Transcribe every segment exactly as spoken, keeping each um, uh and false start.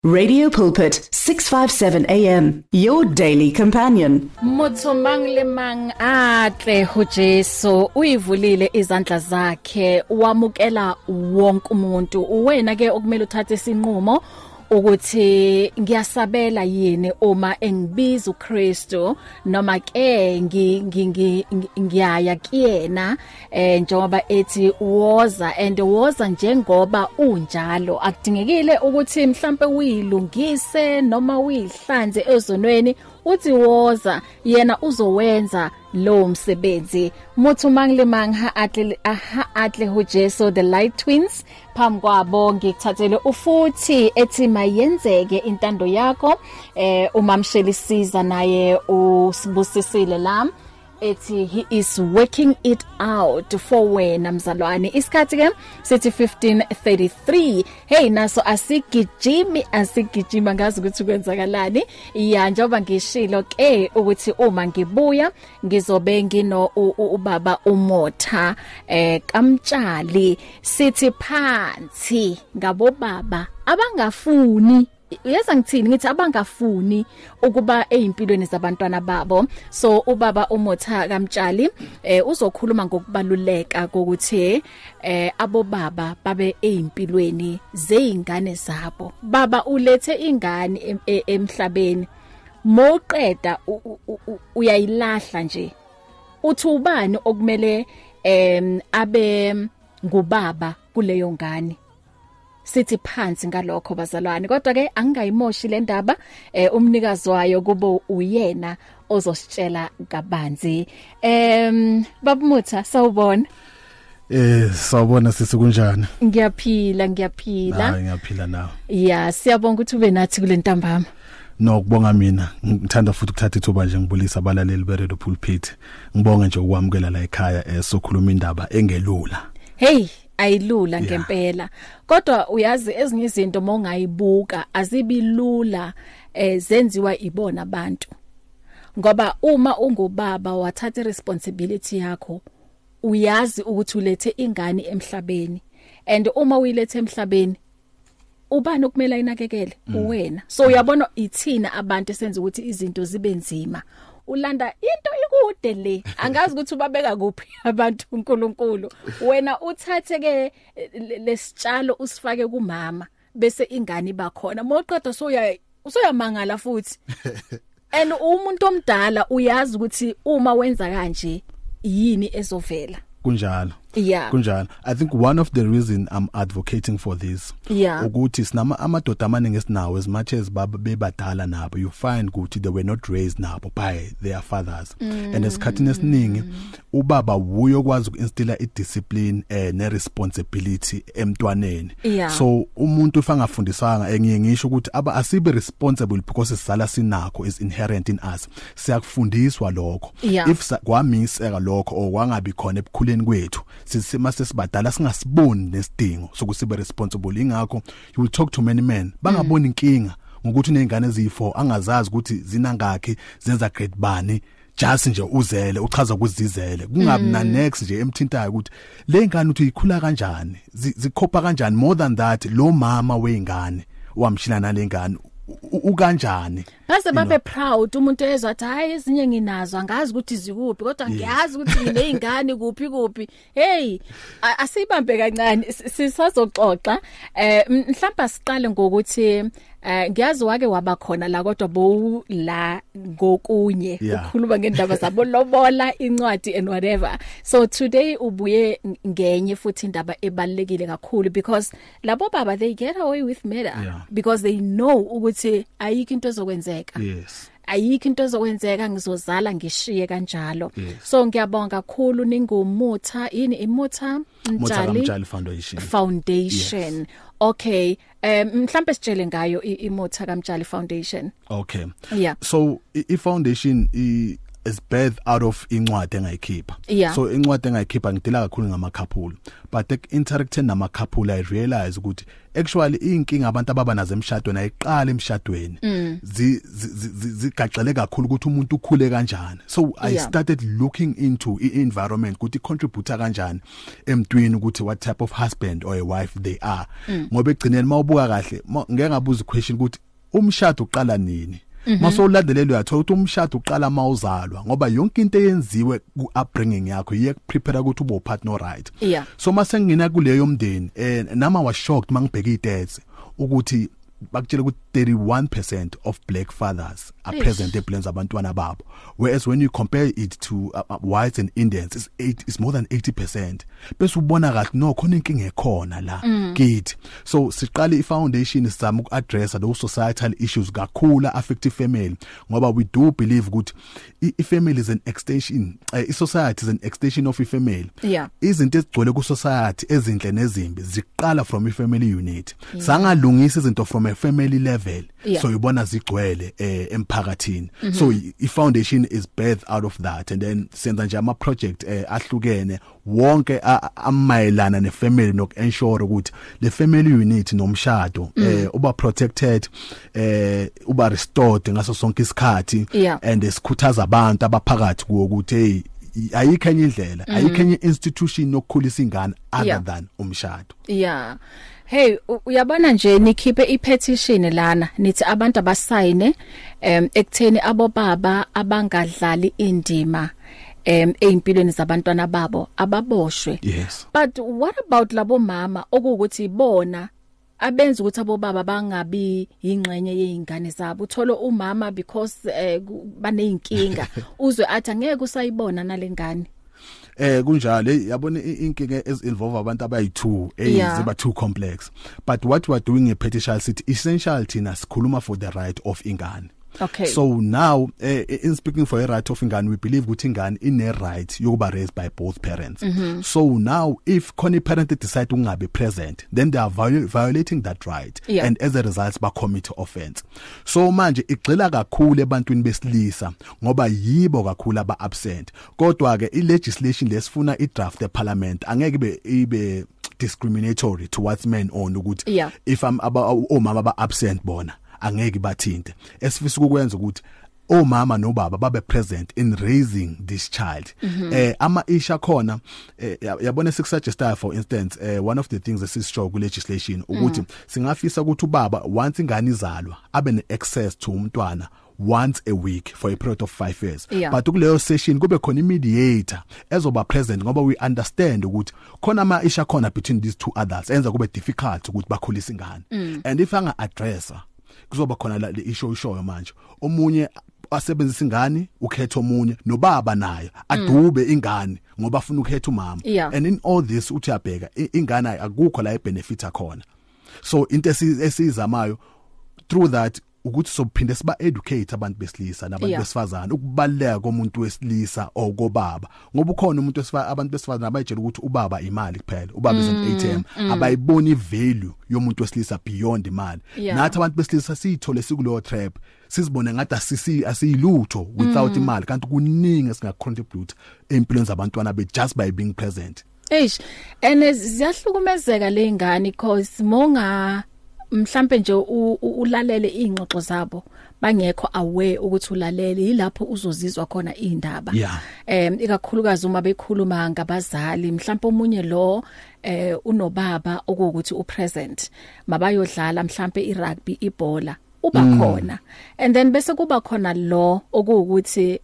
Radio Pulpit, six fifty-seven A M, your daily companion. Motsomang le mang atle ho Jesu uyivulile izandla zakhe wamukela wonke umuntu. Wena ke okumele uthathe isinqumo ukuthi ngiyasabela yini uma engibiza uKristu noma ke ngiyaya kuyena eh njengoba ethi woza and woza njengoba unjalo akudingekile ukuthi mhlambe uyilungise noma uyihlanze ezonweni uthi woza yena uzowenza lo msebenzi. Motho mang le mang ha atle ha atle ho Jesu the Light Twins phambi kwabo ngikuthathele ufuthi ethi mayenzeke intando yakho eh umamshelisiza naye usibusisile la ethi he is working it out for wena mzalwane. Isikhathi ke sithi fifteen thirty-three. Hey naso asigijimi asigijima ngazi ukuthi kwenzakalani. Ya njoba ngishilo ke ukuthi uma ngibuya ngizobe ngino ubaba uMotha eh kaMtshali sithi phansi ngabo baba abangafuni uyeza ngithini ngithi abangafuni ukuba ezimpilweni zabantwana babo. So ubaba uMotha kaMtshali eh uzokhuluma ngokubaluleka kokuthi eh abo baba babe ezimpilweni zeingane zabo. Baba ulethe ingane emhlabeni moqeda uyayilahla nje uthi ubani okumele em abe ngubaba kuleyo ngane. Sithi phansi ngalokho bazalwane kodwa ke angayimoshi le ndaba eh umnikazi wayo kubo uyena ozositshela kabanzi. Em babumutha sawubona. Eh sawubona sisi kunjani? Ngiyaphila ngiyaphila. Hayi ngiyaphila nawe. Yeah siyabonga ukuthi ube nathi kule ntambama. Nokubonga mina ngithanda futhi ukuthatha ithuba nje ngibulisa abalaleli be Radio Pulpit. Ngibonga nje ukwamukela la ekhaya esokhuluma indaba engelula. Hey ayilula ngempela kodwa uyazi ezinye izinto mongayibuka azibilula eh zenziwa ibona abantu ngoba uma ungubaba wathatha responsibility yakho uyazi ukuthi ulethe ingane emhlabeni and uma uyilethe emhlabeni ubani okumele inakekele uwena. So uyabona ithina abantu esenza ukuthi izinto zibe nzima ulanda into ikude le angazi ukuthi ubabeka kuphi abantu uNkulunkulu wena uthathe ke lesitshalo usifake kumama bese ingane bakhona moqeda soya usoyamangala futhi and umuntu omdala uyazi ukuthi uma wenza kanje yini ezovela kunjalo. Yeah. Kunjalo. I think one of the reason I'm advocating for this yeah. ukuthi sinama amadoda amaningi esinawo as much as baba bebadala nabo you find ukuthi they were not raised nabo by their fathers mm. and esikhathini esiningi ubaba wuyo kwazi ukinstilla idiscipline eh ne responsibility emntwaneni. Yeah. So umuntu ufangafundisanga engiye ngisho ukuthi aba asibe responsible because sisala sinakho is inherent in us. Siyakufundiswa lokho. Yeah. If kwamiseka lokho or wangabi khona ebukhuleni kwethu sisima sesibadala singasiboni nesidingo sokusibe responsible. Ingakho you will talk to many men bangabona inkinga ngokuthi nezingane eziyi-four angazazi ukuthi zinangakhi zenza grade bani just nje uzele uchaza ukuzizele kungabi na next nje emthintayo ukuthi le ngane uthi ikhula kanjani zikhopha kanjani more than that lo mama weingane wamshilana lengane ukanjani base babe proud umuntu ezwa athi hayi ezinye nginazo angazi ukuthi zikuphi kodwa ngiyazi ukuthi nginezingane kuphi kuphi. Hey asibambe kancane sisazoxoxa eh mhlawumbe siqale ngokuthi eh ngiyazi wake wabakhona la kodwa bo la ngokunye ukukhuluma ngendaba zabo lobola incwadi and whatever. So today ubuye ngenye futhi indaba ebalekile kakhulu because labo baba they get away with murder yeah. because they know ukuthi ayikho into ezokwenza. Yes. Ayikho into ezokwenzeka ngizozala ngishiye kanjalo. Yes. So ngiyabonga kakhulu ningumutha yini iMotha Mtshali Foundation. Foundation. Yes. Okay. Um mhlambe sitshele ngayo iMotha kaMtshali Foundation. Okay. Yeah. So i foundation i is birth out of incwadi engayikhipha. Yeah. So incwadi engayikhipha ngidila kakhulu ngama couple but interacting nama couple I realize ukuthi actually inkinga abantu ababa nazo emshadweni ayiqala emshadweni mm. zigagxele kakhulu ukuthi umuntu ukhule kanjani. So I Yeah. started looking into i-environment ukuthi contribute kanjani emntwini ukuthi what type of husband or a wife they are. Ngoba egcineni mawubuka kahle ngeke ngabuza question ukuthi umshado uqala nini. Masowulandelelo uyathola ukuthi umshado uqala mawuzalwa ngoba yonke into eyenziwe ku upbringing yakho iye prepare ukuthi ube partner right. Yeah. So mase ngina kuleyo mndeni eh nama was shocked mangibheka idads ukuthi bakutshela ukuthi thirty-one percent of black fathers are Eish. present eplans abantwana babo, whereas when you compare it to uh, uh, whites and Indians it's eight it's more than eighty percent. Bese ubona kahle no khona inkinga ekhona la kithi. So siqale ifoundation sizama uku-address those societal issues kakhulu affect family ngoba we do believe ukuthi i-family is an extension uh, i-society is an extension of i-family. Yeah. Izinto ezigcwele ku society ezinhle nezimbi ziqala from i-family unit. Yeah. Sangalungisa izinto from a family level. Yeah. So ubona zigcwele eh, emphakathini. Mm-hmm. So i-foundation is birthed out of that, and then senza nje ama project eh, ahlukene wonke amayelana ne-family nok-ensure ukuthi le family unit nomshado mm. eh, uba protected eh, uba restored ngaso sonke isikhathi. Yeah. And esikhuthaza abantu abaphakathi kuwo ukuthi hey ayikho enye indlela mm. ayikho enye institution yokukhulisa ingane other Yeah. than umshado. Yeah. Hey, u- uyabona nje nikhiphe ipetition lana nithi abantu abasayine em ekutheni abo baba abangadlali indima em eimpilweni zabantwana babo ababoshwe. Yes. But what about labo mama okuwukuthi bona abenza ukuthi abo baba bangabi ingxenye yeingane zabo? Uthola umama because eh, ku- baneyinkinga uzwe athi angeke usayibona nalengane. Eh kunjalo yabona inkinga ez involve abantu abayi-two Yeah. eziba too complex, but what we are doing epetition city essential thina sikhuluma for the right of ingane. Okay. So now uh, in speaking for a right of ingane, we believe ukuthi ingane ine right yokuba raised by both parents. Mm-hmm. So now if khona parent decide ungabe present, then they are viol violating that right. Yeah. And as a result ba commit offense. So manje igxila kakhulu ebantwini besilisa ngoba yibo kakhulu aba absent. Kodwa ke i-legislation lesifuna i-draft eParliament angeke ibe ibe discriminatory towards men on ukuthi Yeah. if I'm aba omama ba absent bona angeke bathinte. Esifisa ukwenza ukuthi omama nobaba babe present in raising this child. Mm-hmm. eh ama isha khona eh, yabona sikusuggesta for instance eh, one of the things esisho ku legislation ukuthi mm. singafisa ukuthi ubaba once ingane izalwa abe ne access to umntwana once a week for a period of five years. Yeah. But kuleyo session kube khona mediator ezoba present ngoba we understand ukuthi khona ama isha khona between these two adults enza kube difficult ukuthi bakhulisa ingane. Mm. And if anga addressa kuzoba khona la issue ishoyo manje omunye asebenzisa ingane ukhetha omunye nobaba naye adube ingane ngoba afuna ukhetha umama. Yeah. And in all this uthi yabheka ingane akukho la ibenefit akhona. So into esizamayo through that ukuthi sophinde siba educate abantu besilisa nabantu Yeah. besifazana ukubaleka komuntu wesilisa okobaba ngoba ukhona umuntu wesifazana abantu besifazana abayitshela ukuthi ubaba imali kuphela ubaba is an A T M mm. abayiboni value yomuntu wesilisa beyond imali. Yeah. Nathi abantu besilisa sithole sikulo trap sizibone ngathi asisi asiyilutho without mm. imali kanti kuningi esinga contribute empilweni zabantwana be just by being present. Eish, and ziyahlukumezeka lengane because monga mhlambe nje ulalele ingxoxo zabo bangekho aware ukuthi ulalele yilapho uzozizwa khona indaba. Yeah. Em ikakhulukazi uma bekhuluma ngabazali mhlambe omunye lo eh unobaba okuwukuthi upresent mabayodlala mhlambe irugby ibhola uba Mm. khona and then bese kuba khona lo okuwukuthi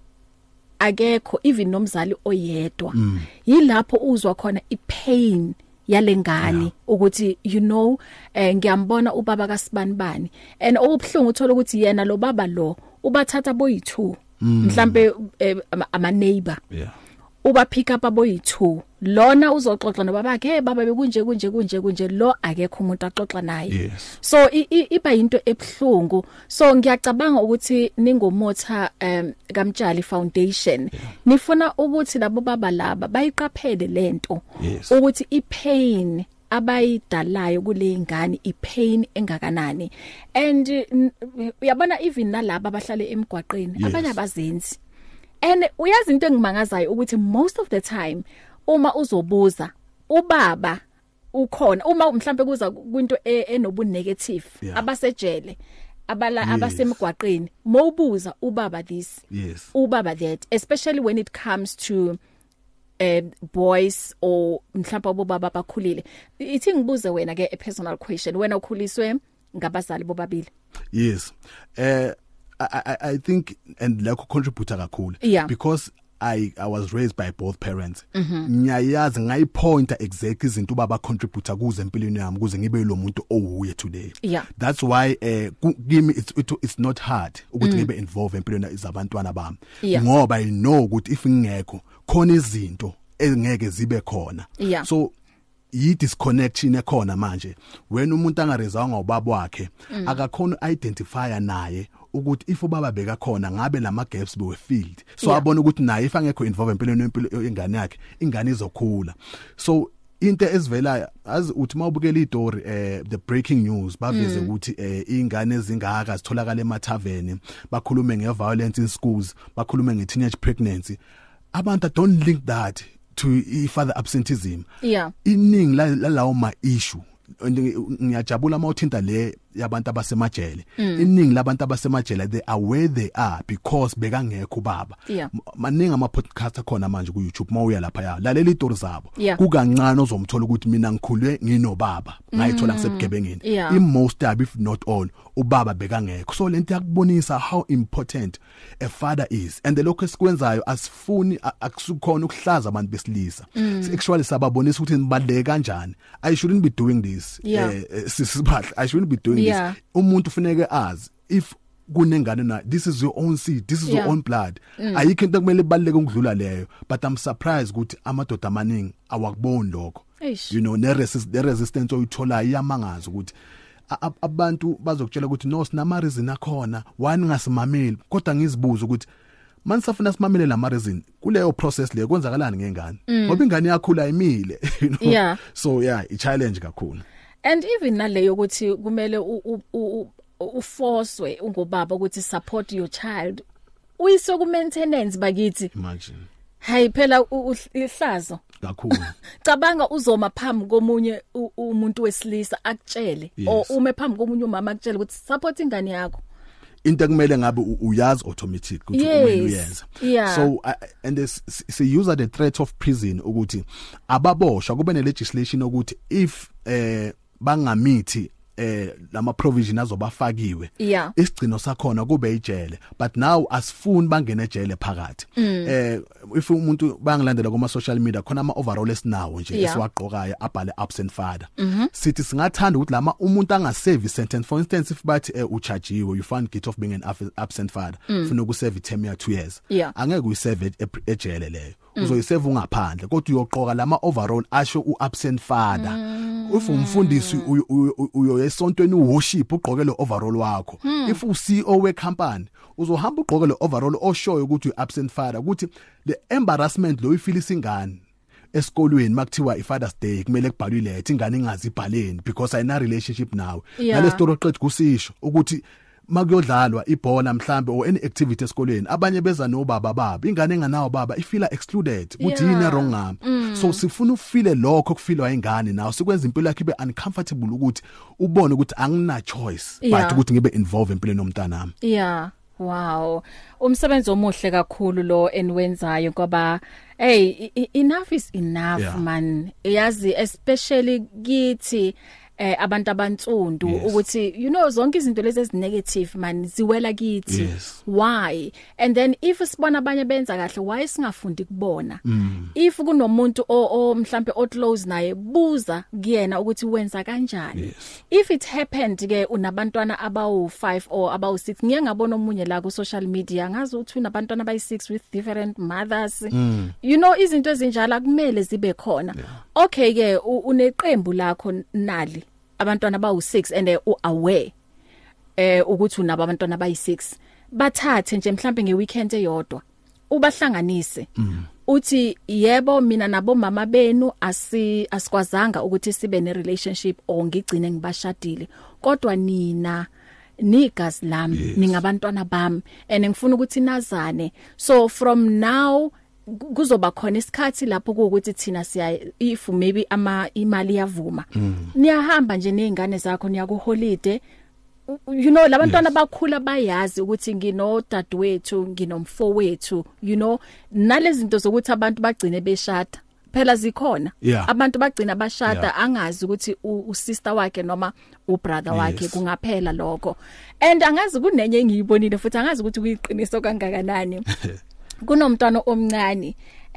akekho even nomzali oyedwa. Mm. Yilapho uzwa khona ipain yalengane yeah. ukuthi you know eh, ngiyambona ubaba kaSibanibani and obhlungu uthola ukuthi yena lo baba lo ubathatha boyi-two mm. mhlambe eh, ama neighbor Yeah. uba pick up aboyi-two lona uzoxoxa nobabakhe hey baba bekunje kunje kunje kunje lo akekho umuntu axoxa naye. Yes. So i, i, iba into ebhlungu. So ngiyacabanga ukuthi ningomotha um kaMtshali Foundation yeah. nifuna ukuthi labo baba laba bayiqaphele lento Yes. ukuthi ipain abayidalayo kule ingane ipain engakanani and uyabona even nalabo abahlale emgwaqeni Yes. abanye abazenzi. And uyazi into engimangazayo ukuthi most of the time uma uzobuza ubaba ukhona uma mhlambe kuza kwinto enobu negative Yeah. abasejele abala Yes. abasemgwaqeni mawubuza ubaba this Yes. ubaba that, especially when it comes to uh, boys or mhlawumbe obaba bakhulile. Ithi ngibuze wena ke a personal question, wena ukhuliswe ngabazali bobabili? Yes. Uh I I I think and like contributor kakhulu Yeah. because I I was raised by both parents. Ngiyayazi ngayipointa exactly izinto baba contributor kuze empilweni yami kuze ngibe lo muntu owuye today. Yeah. That's why uh give me it's it, it's not hard ukuthi ngibe involved empilweni izabantwana bami. Yeah. Ngoba I know ukuthi if ngingekho khona izinto engeke zibe khona. Yeah. So yi disconnection ekhona manje when umuntu angarezwanga ubaba wakhe mm. akakhona identify naye ukuthi if ubaba beka khona ngabe lama gaps bewe filled so Yeah. abona ukuthi naye if angekho involved empilweni yempilo ingane yakhe ingane izokhula so into ezivelayo as uthi mawubukela istory eh the breaking news baveze ukuthi eh ingane ezingaka zitholakala emathaveni bakhulume ngeviolence in schools bakhulume nge-teenage pregnancy abantu don't link that to i-father absenteeism. Yeah. Iningi lalawo ma issue ngiyajabula mawuthinta le yabantu abasemajele. Iningi labantu abasemajele they are where they are because bekangekho baba. Yeah. Maningi ama podcast akhona manje ku YouTube mawuya lapha ya. Lalela istory zabo. Yeah. Kukancane ozomthola ukuthi mina ngikhulwe nginobaba. Ngayithola ngisebugebengeni. Yeah. In most of if not all ubaba bekangekho. So lento yakubonisa how important a father is and the lokho esikwenzayo asifuni akusukhona ukuhlaza abantu besilisa. Actually sababonisa ukuthi nibaleke kanjani. I shouldn't be doing this. Yeah. Uh, sisibahla I shouldn't be doing Yeah. this. Umuntu ufuneke azi if kunengane na this is your own seed, this is Yeah. your own blood. Mm. Ayikho into kumele ibaleke ukudlula leyo but I'm surprised ukuthi amadoda amaningi awakuboni lokho. Eish. You know ne resist the resistance oyithola iyamangaza ukuthi abantu bazokutshela ukuthi no sinama reason akhona wani ngasimameli kodwa ngizibuza ukuthi manisafuna simamele lama reason kuleyo process leyo kwenzakalani ngengane ngoba ingane yakhula imile you know Yeah. so yeah i challenge kakhulu. And even naleyo ukuthi kumele uforcwe ungobaba ukuthi support your child uyise ku maintenance bakithi. Imagine Hayi phela ihlazo kakhulu. Cabanga uzoma phambi komunye umuntu wesilisa akutshele o ume phambi komunye umama akutshele ukuthi support ingane yakho. Into kumele ngabe uyazi automatic ukuthi kumele uyenze. Yeah. So uh, and this se use the threat of prison ukuthi ababoshwa kube ne legislation ukuthi if eh bangamithi eh lama provision azobafakiwe Yeah. isigcino sakhona kube ijele but now asifuni bangene ejele phakathi. Mm. Eh if umuntu bangilandela kuma social media khona ama overall esinawo nje Yeah. esiwaqokayo abhale absent father. Mm-hmm. Sithi singathanda ukuthi lama umuntu angaserve sentence for instance if bathi eh, uchajiwe you found guilty of being an absent father ufuna ukuserve term ya two years. Yeah. Angeke uyiserve ejele leyo. Uzoyiserve ungaphandle kodwa uyoqoka lama overall asho uabsent father. If umfundisi uyo esontweni uworship ugqoke lo overall wakho. If u C E O we company uzohamba ugqoke lo overall oshoyo ukuthi uabsent father ukuthi the embarrassment lo ifilisa ingane esikolweni makuthiwa iFathers Day kumele kubhalwe ilethe ingane ingazi ibhaleni because ayina relationship nawe. Ngale story oqedwe kusisho ukuthi makuyodlalwa ibhola mhlambe or any activity esikolweni abanye beza nobaba baba ingane enganawo baba ifila excluded ukuthi yini wrong ngami. Mm. So sifuna ufile lokho kufilwa ingane nawo sikwenza impilo yakhe ibe uncomfortable ukuthi ubone ukuthi angina choice Yeah. but ukuthi ngibe involved empilweni nomntanami. Yeah. Wow. Umsebenzi omuhle kakhulu lo enwenzayo ngoba hey enough is enough. Yeah. Man. Yazi especially kithi eh abantu abantsundu Yes. ukuthi you know zonke izinto lezi ezi negative man ziwela kithi. Yes. Why? And then if sibona abanye benza kahle why singafundi kubona? Mm. If kunomuntu o mhlambe o close naye buza kuyena ukuthi wenza kanjani. Yes. If it happened ke unabantwana abawu five or abawu six ngiye ngabona omunye la ku social media ngazi ukuthi unabantwana abayi six with different mothers. Mm. You know izinto ezinjalo kumele zibe khona. Yeah. Okay ke uneqembu lakho nali abantwana abawu six and uh, aware eh ukuthi unabo abantwana abayi six bathathe nje mhlambe ngeweekend eyodwa ubahlanganise. Mm. Uthi yebo mina nabo mama benu asi asikwazanga ukuthi sibe ne relationship or ngigcine ngibashadile kodwa nina nigas lami. Yes. Ningabantwana bami and ngifuna ukuthi nazane so from now kuzoba khona isikhathi lapho ukuthi thina siya if maybe ama imali yavuma. Mm. Niyahamba nje nezingane zakho niya ku holiday you know labantwana bakhula bayazi ukuthi ngino dadwethu nginomfowethu you know nalezi zinto zokuthi abantu bagcine beshada phela zikhona yeah. abantu bagcina bashada yeah. angazi ukuthi usister wakhe noma ubrother wakhe yes. kungaphela lokho and angazi kunenye engiyibonile futhi angazi ukuthi kuyiqiniso kangakanani kunomntwana omncane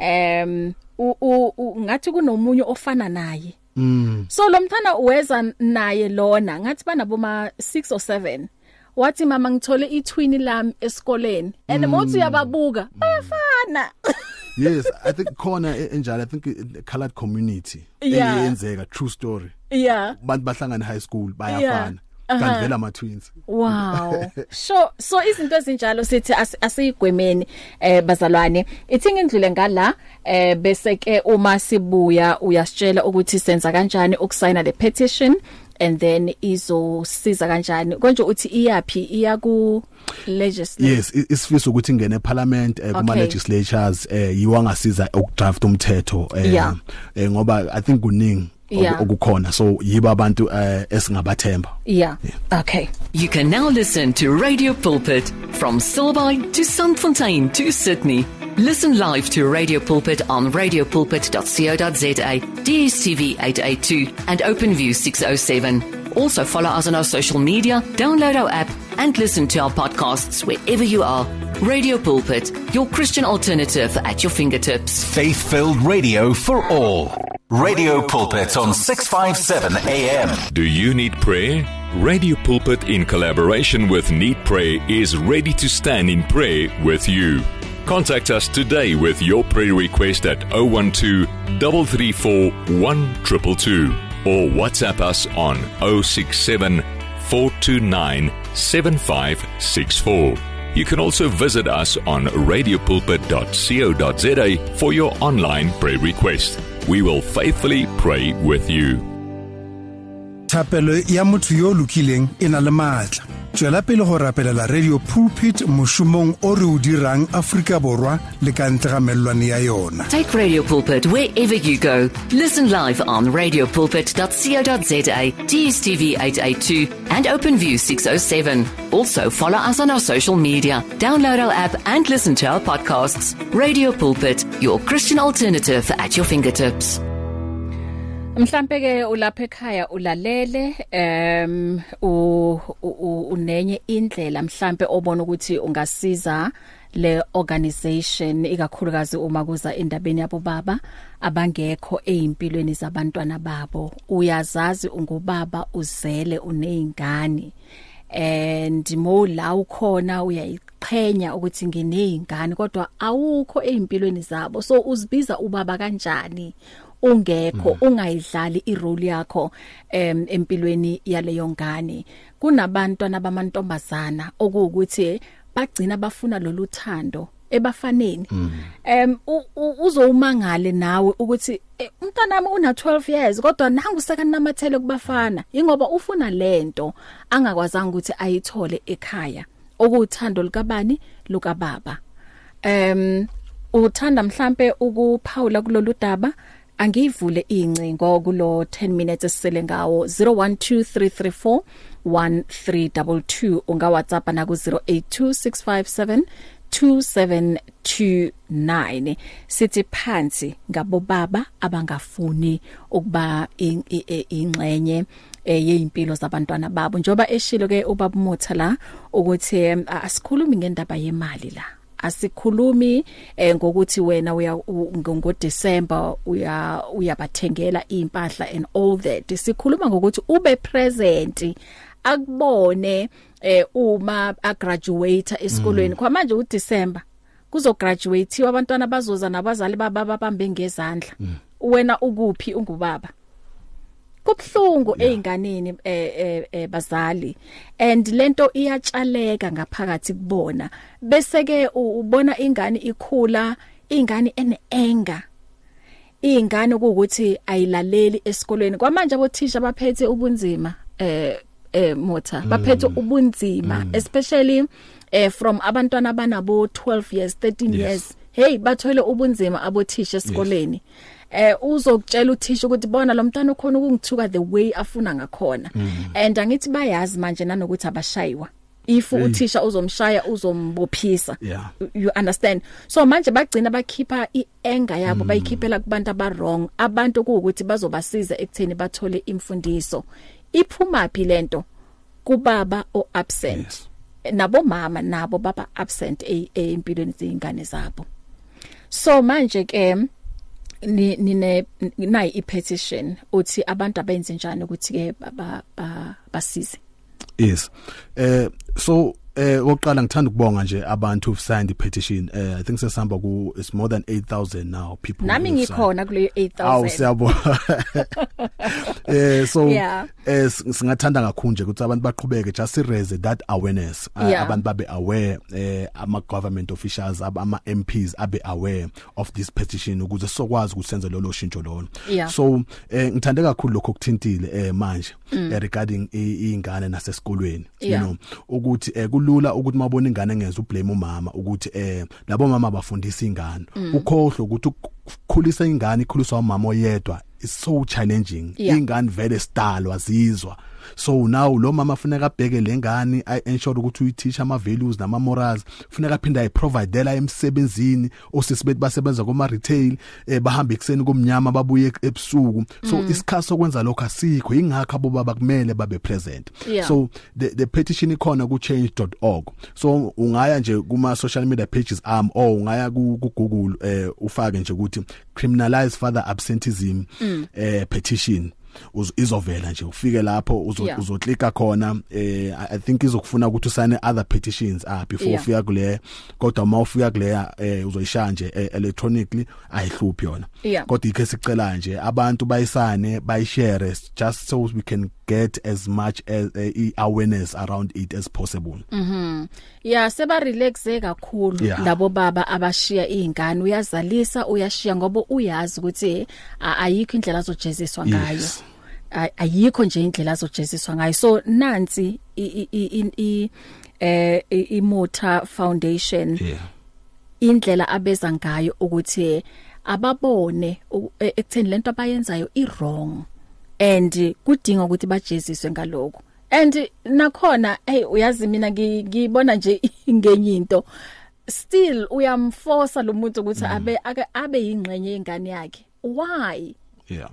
em ngathi kunomunye ofana naye mm. so lo mntana uweza naye lona ngathi banabo ma six or seven wathi mama ngithole itwin lami esikoleni and mothi uyababuka bayafana yes I think khona enjalo I think the colored community yeah. eyenzeka true story yeah bantu bahlangana high school bayafana yeah. kanti vela ama twins wow so so izinto ezinjalo sithi asiyigwemeni eh bazalwane ithi ngindlule ngala eh bese ke uma sibuya uyasitshela ukuthi senza kanjani ukusayina le petition and then izosiza kanjani konje uthi iyapi iya ku legislature yes isifisa ukuthi ingene eparliament eh, kuma okay. legislatures eh yiwangasiza ukudraft umthetho eh, yeah. eh ngoba I think kuningi yeah. okukhona so yiba abantu eh, esingabathemba yeah. yeah okay you can now listen to Radio Pulpit from Silverby to Sandfontein to Sydney. Listen live to Radio Pulpit on radio pulpit dot co dot za, D S T V eight eighty-two and OpenView six oh seven. Also follow us on our social media, download our app and listen to our podcasts wherever you are. Radio Pulpit, your Christian alternative at your fingertips. Faith-filled radio for all. Radio Pulpit on six fifty-seven A M. Do you need prayer? Radio Pulpit in collaboration with Need Pray is ready to stand in prayer with you. Contact us today with your prayer request at oh one two, three three four, one two two two or WhatsApp us on oh six seven, four two nine, seven five six four. You can also visit us on radio pulpit dot co dot za for your online prayer request. We will faithfully pray with you. Thapelo ya motho yo lokileng ena le matla. Tswela pele go rapelela Radio Pulpit moshomong o re o dirang Afrika Borwa le ka ntle ga mellwane ya yona. Take Radio Pulpit wherever you go. Listen live on radio pulpit dot co dot za, D S T V eight eighty-two and OpenView six oh seven. Also follow us on our social media, download our app and listen to our podcasts. Radio Pulpit, your Christian alternative at your fingertips. Mhlambe ke ulapha ekhaya ulalele em unenye indlela mhlambe obona ukuthi ungasiza le organization ikakhulukazi uma kuza endabeni yabo baba abangekho ezimpilweni zabantwana babo uyazazi ungubaba uzele unezingane and mo la ukhona uyayiqhenya ukuthi nginezingane kodwa awukho ezimpilweni zabo so uzibiza ubaba kanjani ungekho mm. ungayidlali irole yakho em empilweni yaleyo ngane kunabantwana bamantombazana okuwukuthi bagcina bafuna loluthando ebafaneni mm. em uzowumangale nawe ukuthi umntana wami una twelve years kodwa nangu sekanamathele kubafana ingoba ufuna lento angakwazanga ukuthi ayithole ekhaya okuthando likabani lukababa em uthanda mhlambe ukuphawula kulolu daba angivule incingo kulo ten minutes esele ngawo zero one two three three four one three two two unga WhatsApp na ku zero eight two six five seven two seven two nine sithi phansi ngabo baba abangafuni ukuba ingxenye yezimpilo zabantwana babo njoba eshilo ke ubaba Motha la ukuthi asikhulumi ngendaba yemali la asikhulumi eh, ngokuthi wena uya ngo December uya uyabathengela impahla and all that sikhuluma ngokuthi ube present akubone eh, uma a graduate esikolweni mm. kwa manje u December kuzo graduate abantwana bazoza nabazali baba babambe ngezandla mm. wena ukuphi ungubaba kubhlungu einganeni eh eh bazali and lento iyatshaleka ngaphakathi kubona bese ke ubona ingane ikhula ingane enanger ingane ukuthi ayilaleli esikolweni kwamanje abothisha baphethe ubunzima eh eh Motha mm. baphethe ubunzima mm. especially eh from abantwana abanabo twelve years thirteen yes. years hey bathole ubunzima abothisha esikoleni yes. eh uzokutshela uthisha ukuthi bona lo mntana ukhona ukungithuka the way afuna ngakhona and angithi bayazi manje nanokuthi abashayiwa if uthisha uzomshaya uzombophisa yeah. You understand so manje bagcina bakhipha ianger yabo mm. bayikhiphela kubantu aba wrong abantu ukuthi bazobasiza ekutheni bathole imfundiso iphuma phi lento kubaba o absent yes. Nabo mama nabo baba absent empilweni zingane zabo so manje ke ni nine nayi ipetition uthi abantu abenze njani ukuthi ke basize yes eh so eh oqala ngithanda ukubonga nje abantu who signed the petition uh, I think sesihamba ku it's more than eight thousand now people nami ngikhona kuleyo eight thousand awu siyabo eh so yeah. eh singathanda kakhulu nje ukuthi abantu baqhubeke just raise that awareness yeah. abantu babe aware eh ama government officials ama M Ps abe aware of this petition ukuze sokwazi ukusenza lolo shintsho lolo yeah. so eh ngithande kakhulu lokho kuthintile eh manje mm. eh, regarding ingane nasesikolweni yeah. you know ukuthi eh, lula ukuthi mabona ingane ngenza ublame umama ukuthi eh labo mama bafundisa ingane mm. ukhohlo ukuthi ukukhulisa ingane ikhuliswa umama oyedwa is so challenging yeah. ingane vele style wazizwa so now lo mama funeka abheke lengane I ensure ukuthi uyiteach ama values nama morals funeka aphinda ayiprovide emsebenzini osisibethi basebenza kuma retail eh bahamba ekseni komnyama babuye ebusuku so mm. isikhathi sokwenza lokho asikho ingakho abo baba kumele babe present yeah. so the the petition ikhona ku change dot org so ungaya nje kuma social media pages am or ungaya ku Google eh ufake nje ukuthi criminalize father absenteeism mm. eh petition uzovela nje ufike lapho uzoklika khona eh I think izokufuna ukuthi usane other petitions ah before yeah. ufika kule kodwa uma ufika kule eh uzoyishaya nje electronically ayihluphi yona yeah. kodwa ikhe sicela nje abantu bayisane bayishare just so we can get as much as uh, awareness around it as possible mhm yeah seba relaxe kakhulu yeah. labo baba abashiya izingane uyazalisa uyashiya ngoba uyazi ukuthi ayikho indlela azojeziswa ngayo yes. ayikho nje indlela azojeziswa ngayo so nansi i eh iMota Foundation yeah. indlela abeza ngayo ukuthi ababone ekutheni lento abayenzayo i wrong and kudinga ukuthi bajeziswe ngaloko and nakhona hey uyazi mina ngibona nje ngenye into still uyamforce lo muntu ukuthi mm. abe abe yingxenye yengane yakhe why yeah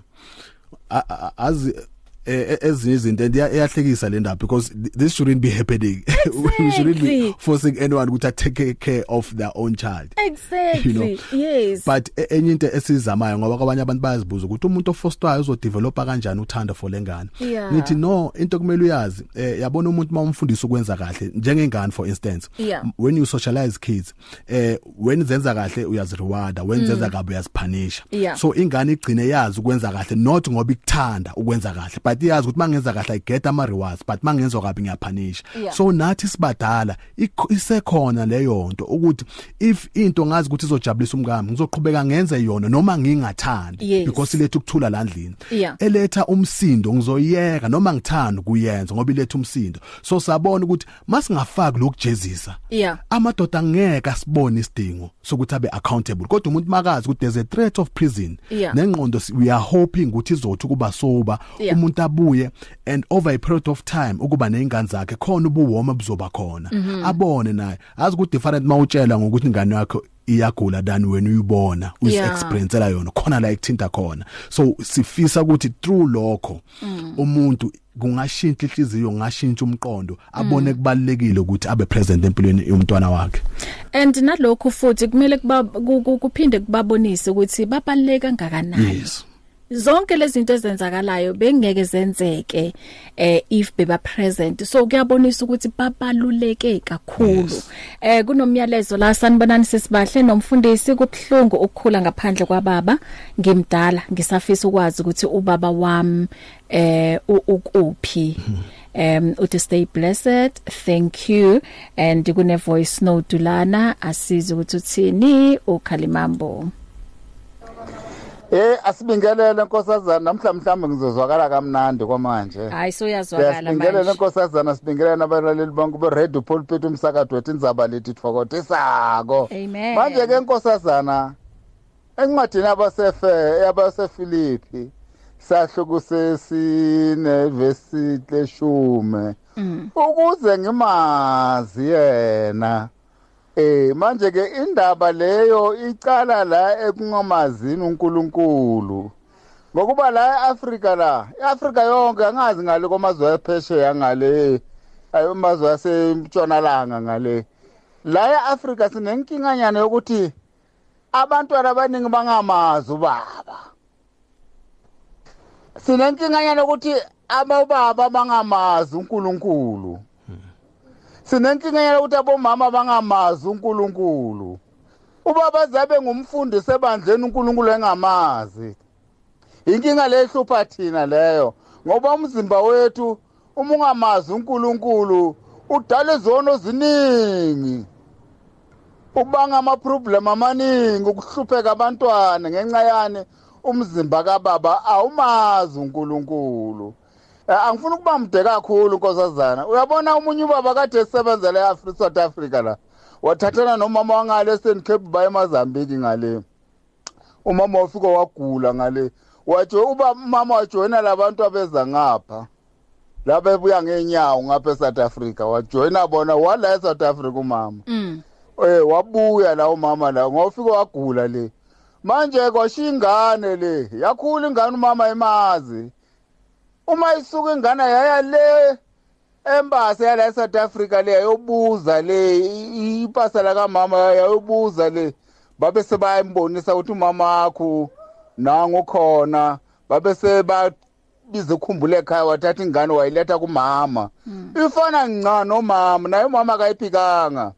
as ezinye izinto endiyahlekisa le ndaba because this shouldn't be happening exactly. We shouldn't be forcing anyone to take care of their own child exactly you know? Yes but enye into esizamayo ngoba kwabanye abantu bayazibuza ukuthi umuntu ofostwayo uzodevelopa kanjani uthando for lengane yeah. nithi no into kumele uyazi eh, yabona umuntu mawumfundisa ukwenza kahle njengengane for instance yeah. when you socialize kids eh when zenza kahle uyazirewarda when zenza mm. kabi uyazipunisha yeah. so ingane igcine yazi ukwenza kahle not ngoba ikuthanda ukwenza kahle but iyazi ukuthi mangenza kahle I get ama rewards but mangenza kabi ngiyapunisha yeah. so nathi sibadala isekhona leyo nto ukuthi if into ngazi ukuthi izojabulisa umngami ngizoqhubeka ngenze yona noma ngingathandi yes. because ilethe ukuthula landlini yeah. eletha umsindo ngizoyeka noma ngithanda ukuyenza ngoba ilethe umsindo so sabona ukuthi masingafaki lokujezisa yeah. amadoda angeke asibone isidingo sokuthi abe accountable kodwa umuntu makazi ukuthi there's a threat of prison yeah. nengqondo we are hoping ukuthi izothi kuba soba yeah. umuntu abuye and over a period of time ukuba nezingane zakhe khona ubuwoma buzoba khona mm-hmm. abone naye azi ukuthi different mawutshela ngokuthi ingane yakho iyagula than wena uyibona uzi yeah. experience la yona khona la ekuthinta khona so sifisa ukuthi through lokho mm. umuntu kungashintsha inhliziyo ngashintsha umqondo abone mm. kubalekile ukuthi abe present empilweni yomntwana wakhe and nalokho futhi kumele kuphinde kubabonise ukuthi babaleka ngakanani yes. zonke lezi zinto ezenzakalayo bengeke zenzeke eh if beba present so kuyabonisa ukuthi babaluleke kakhulu yes. eh kunomyalezo la sanibonani sesibahle nomfundisi kubuhlungu ukukhula ngaphandle kwababa ngimdala ngisafisa ukwazi ukuthi ubaba wami eh ukuphi um uthi stay blessed thank you and kune voice note Dulana asiza ukuthi uthini ukhalimambo Eh asibingelele nkosazana namhla mhlambe ngizozwakala kamnandi kwamanje. Hayi so yazwakala manje. Sibingelele nkosazana sibingelele nabalaleli bonke be Radio Pulpit umsakazo wethu indzaba lethi Thokothisako. Amen. Manje ke nkosazana encwadini abasefe yabasefilipi sahluku sesine verse leshumi ukuze ngimazi yena eh manje ke indaba leyo icala la ekungamazini uNkulunkulu ngokuba la eAfrika la eAfrika yonke angazi ngale komazwe aphesheya ngale ayomazwe asemtshonalanga ngale la eAfrika sinenkinganyana yokuthi abantwana abaningi bangamazi ubaba sinenkinganyana ukuthi abobaba bangamazi uNkulunkulu sinenkinganyana ukuthi abomama bangamazi uNkulunkulu ubaba zabe ngumfundisi ebandleni uNkulunkulu engamazi inkinga lehlupha thina leyo ngoba umzimba wethu uma ungamazi uNkulunkulu udala izono ziningi ubanga ama problem amaningi ukuhlupheka abantwana ngenxa yani umzimba kaBaba awumazi uNkulunkulu angifuni ukuba mde kakhulu nkosazana uyabona umunye ubaba kade esebenzela eAfrica South Africa la wathathana nomama wangale eStern Cape baye eMozambique ngale umama wafika wagula ngale wathi uba mama wajoina labantu abeza ngapha labe buya ngenyawo ngapha eSouth Africa wajoina bona wala eSouth Africa umama mm eh wabuya la umama la ngofika wagula le manje kwashingane le yakhula ingane umama emazi uma isuka ingane yaya le embase yala eSouth Africa le yayobuza le ipasa la kamama yayobuza le babe sebayambonisa ukuthi umama wakho nangu khona babe seba bize ukhumbule ekhaya wathatha ingane wayiletha kumama ifana ncane nomama naye umama akayiphikanga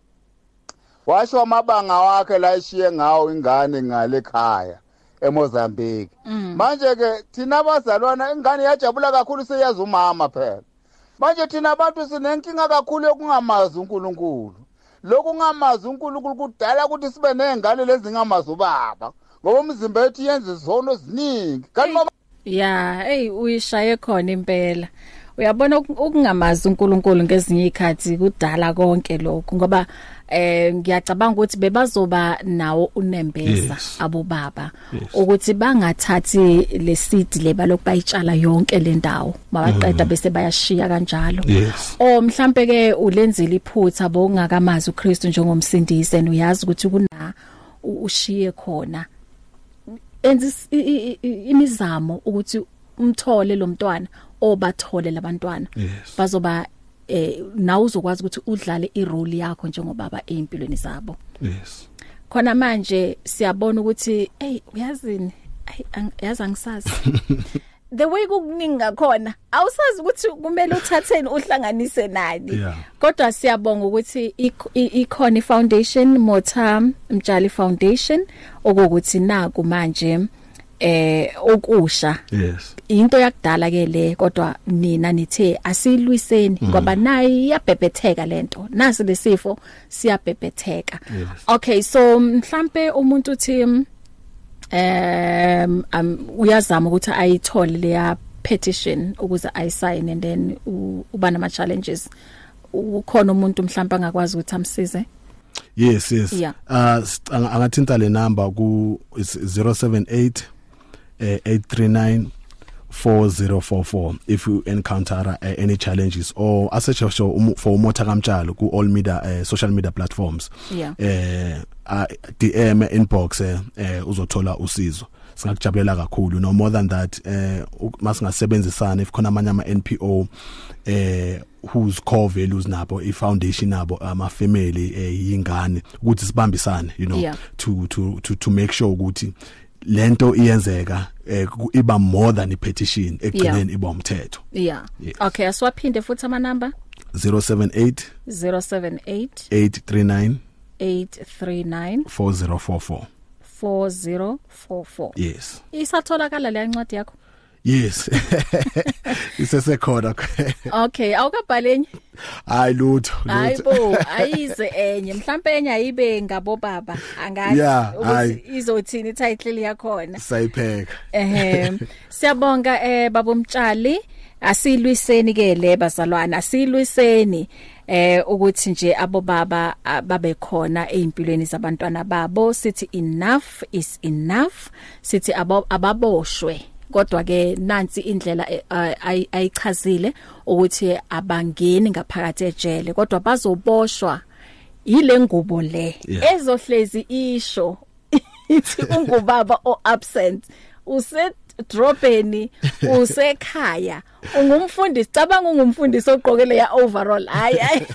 washo amabanga wakhe la ishiye ngawo ingane ngale ekhaya eMozambique manje ke thina abazalwana ingane yajabula kakhulu seyazi umama phela manje thina abantu sinenkinga kakhulu yokungamazi uNkulunkulu lokungamazi uNkulunkulu kudala ukuthi sibe nezingane lezi ngamazi ubaba ngoba umzimba wethu yenza izono ziningi kanti ya hey uyishaye khona impela uyabona ukungamazi uNkulunkulu ngezinye izikhathi kudala konke lokho ngoba eh ngiyacabanga ukuthi bebazoba nawo unembeza Yes. abobaba Yes. ukuthi bangathathi le seed leba lokubayitshala yonke le ndawo mabaqeda bese bayashiya kanjalo Yes. o mhlambe ke ulenzile iphutha bongakamazi uKristu njengomsindisi and uyazi ukuthi kuna ushiye khona enza imizamo ukuthi umthole lo mntwana obathole labantwana Yes. bazoba eh nawe uzokwazi ukuthi udlale irole yakho njengobaba empilweni zabo Yes. khona manje siyabona ukuthi hey uyazini ay yazi angisazi the way kukuningi ngakhona awusazi ukuthi kumele uthatheni uhlanganise nani Yeah. kodwa siyabonga ukuthi ikhona ifoundation Motam Mtshali Foundation okuthi naku manje eh okusha Yes. into yakudala ke le kodwa nina nithe asilwiseni ngoba nayi iyabhebhetheka lento nasi lesifo siyabhebhetheka Yes. okay so mhlambe umuntu uthi um um uyazama ukuthi ayithole leya petition ukuze ayisign and then uba nama challenges ukhona umuntu mhlawumbe angakwazi ukuthi amsize. Yes, yes. Yeah. Uh angathinta le number ku zero seven eight eight three nine four zero four four if you encounter uh, any challenges or as a show for Umotha Kamtshalo ku all media uh, social media platforms. Yeah. Eh uh, D M inbox eh uh, uzothola usizo. Singakujabulela kakhulu no more than that eh masingasebenzisana if khona amanye ama N P O eh whose core values nabo I foundation nabo ama family eh yingane ukuthi sibambisane you know Yeah. to to to to make sure ukuthi lento iyenzeka eh iba more than a petition ekugcineni iba umthetho. Yeah. Yes. Okay, aswaphinde futhi ama number zero seven eight zero seven eight eight three nine eight three nine four zero four four. four zero four four. Yes. Isatholakala le ncwadi yakho? Yes. Isesekhona. Okay, awukabhalenye? Hayi lutho. Hayibo, ayize enye. Mhlawumbe enye ayibe ngabo baba. Angazi Yeah, hayi. izothini title yakhona. Sayipheka. Ehe. Siyabonga eh babo Mtshali. asilwiseni ke le bazalwana asilwiseni eh ukuthi nje abo baba babe khona eimpilweni zabantwana babo sithi enough is enough sithi ababoshwe kodwa ke nansi indlela ayichazile ukuthi abangeni ngaphakathi ejele kodwa bazoboshwa ile ngubo le ezohlezi isho ithi ungubaba o absent use dropeni usekhaya ungumfundisi cabanga ungumfundisi oqokele ya overall hayi hayi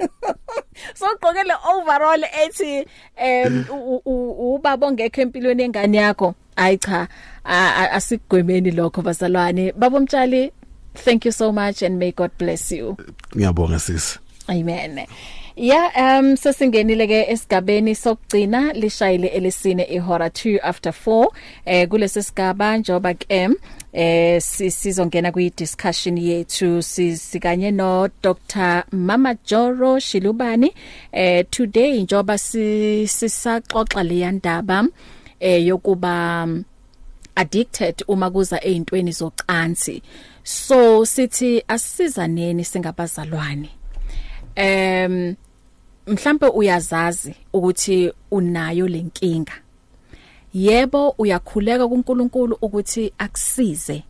soqokele overall ethi em ubaba ongekho empilweni engane yakho ayi cha asigwemeni lokho bazalwane baba Mtshali thank you so much and may God bless you ngiyabonga sisi amen Yeah, um sesingenile ke esigabeni sokugcina lishayile elisine ihora two after four eh kulesi sigaba njoba ke eh sizongena kwi discussion yethu sikanye no Doctor Mama Joro Shilubani eh today njoba sisaxoxa le yandaba eh yokuba addicted uma kuza ezintweni zocansi so sithi asizaneni singabazalwane em mhlambe uyazazi ukuthi unayo lenkinga yebo uyakhuleka kuNkulunkulu ukuthi akusize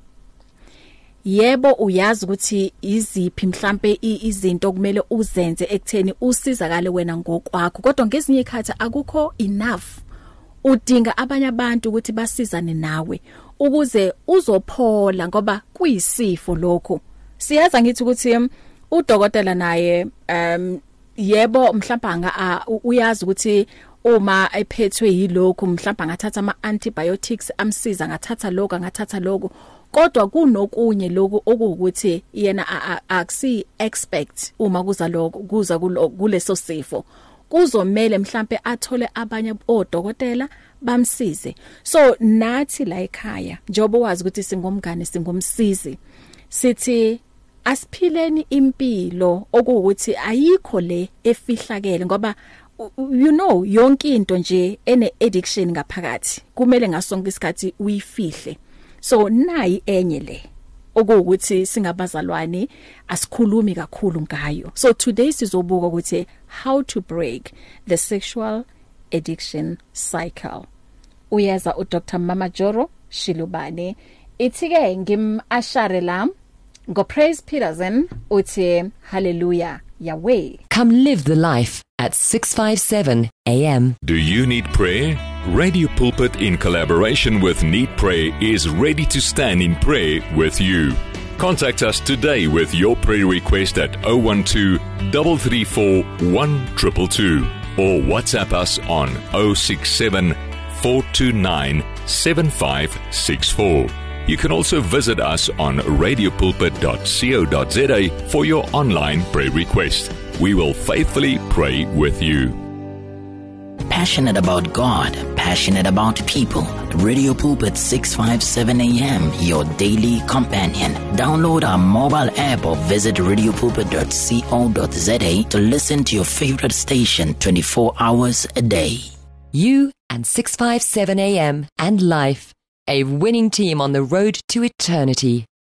yebo uyazi ukuthi iziphi mhlambe izinto kumele uzenze ekutheni usizakale wena ngokwakho kodwa ngezinye ikhathi akukho enough udinga abanye abantu ukuthi basizane nawe ukuze uzophola ngoba kuyisifo lokho siyaza ngithi ukuthi udokotela naye um yebo mhlawumbe anga uyazi ukuthi uma ephethwe yilokho mhlawumbe angathatha ama antibiotics amsiza ngathatha lokho ngathatha lokho kodwa kunokunye lokho okuwukuthi yena akusi expect uma kuza lokho kuza kuleso sifo kuzomela mhlawumbe athole abanye odokotela bamsize so nathi la ekhaya njobo wazi ukuthi singomngane singomsizi sithi asiphileni impilo okuwukuthi ayikho le efihlakele ngoba you know yonke into nje ene addiction ngaphakathi kumele ngasonke isikhathi uyifihle so nayi enye le okuwukuthi singabazalwane asikhulumi kakhulu ngayo so today sizobuka ukuthi how to break the sexual addiction cycle uyeza u Doctor Mama Joro Shilubane ithike ngim ashare lam Go praise Peterson uthi hallelujah Yahweh. Come live the life at six fifty-seven A M. Do you need prayer? Radio Pulpit in collaboration with Need Pray is ready to stand in prayer with you. Contact us today with your prayer request at zero one two, three three four, one two two two or WhatsApp us on zero six seven, four two nine, seven five six four. You can also visit us on radio pulpit dot co dot za for your online prayer request. We will faithfully pray with you. Passionate about God, passionate about people. Radio Pulpit six fifty-seven A M, your daily companion. Download our mobile app or visit radio pulpit dot co dot za to listen to your favorite station twenty-four hours a day. You and six fifty-seven A M and life. A winning team on the road to eternity.